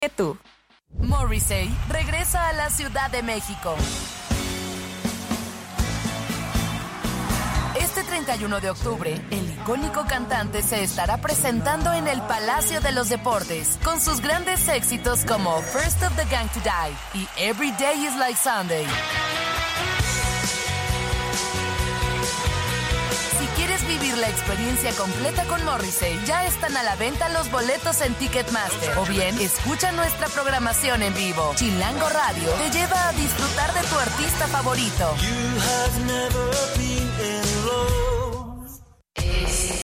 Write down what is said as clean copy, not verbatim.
que tú. Morrissey regresa a la Ciudad de México. Este 31 de octubre, el icónico cantante se estará presentando en el Palacio de los Deportes con sus grandes éxitos como First of the Gang to Die y Every Day is Like Sunday. Si quieres vivir la experiencia completa con Morrissey, ya están a la venta los boletos en Ticketmaster. O bien, escucha nuestra programación en vivo. Chilango Radio te lleva a disfrutar de tu artista favorito. You have never been